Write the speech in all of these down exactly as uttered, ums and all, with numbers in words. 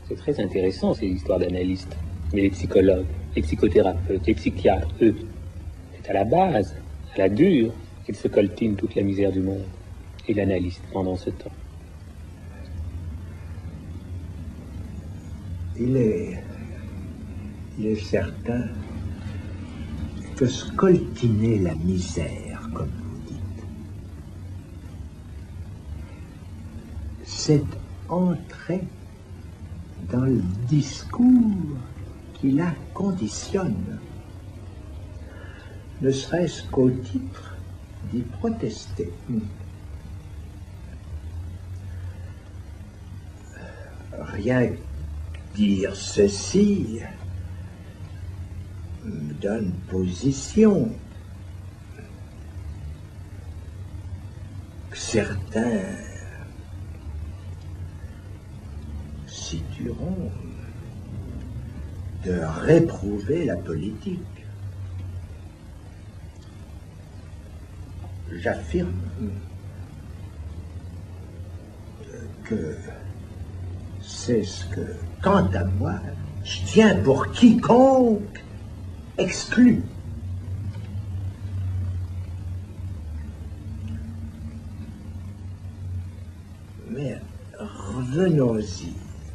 C'est très intéressant, ces histoires d'analystes. Mais les psychologues, les psychothérapeutes, les psychiatres, eux, c'est à la base, à la dure, qu'ils se coltinent toute la misère du monde. Et l'analyste, pendant ce temps. Il est, il est certain que scoltiner la misère, comme vous dites, c'est entrer dans le discours qui la conditionne, ne serait-ce qu'au titre d'y protester. Rien que dire ceci me donne position. Certains situeront de réprouver la politique. J'affirme que c'est ce que, quant à moi, je tiens pour quiconque exclu. Mais revenons-y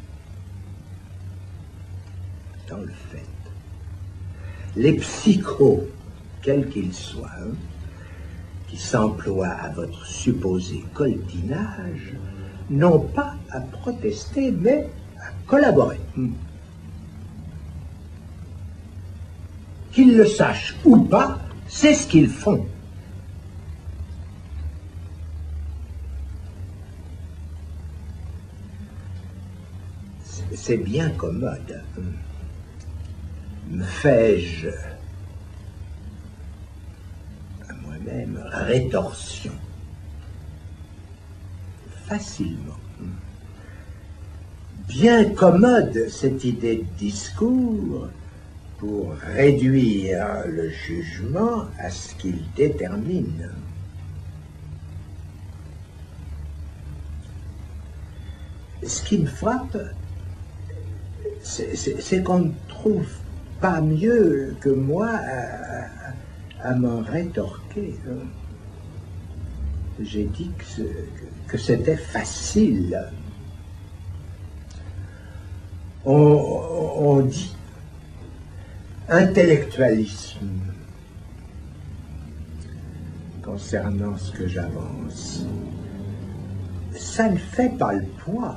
dans le fait. Les psychos, quels qu'ils soient, hein, qui s'emploient à votre supposé coltinage, n'ont pas à protester, mais à collaborer. Qu'ils le sachent ou pas, c'est ce qu'ils font. C'est bien commode. Me fais-je à moi-même rétorsion facilement. Bien commode cette idée de discours pour réduire le jugement à ce qu'il détermine. Ce qui me frappe, c'est qu'on ne trouve pas mieux que moi à, à, à m'en rétorquer. J'ai dit que, que c'était facile. On, on dit intellectualisme concernant ce que j'avance. Ça ne fait pas le poids.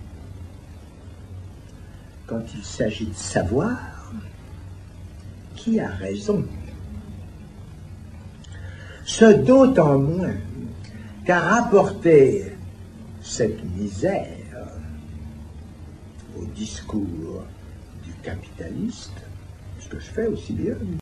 Quand il s'agit de savoir qui a raison. Ce d'autant moins qu'à rapporter cette misère au discours du capitaliste, ce que je fais aussi bien.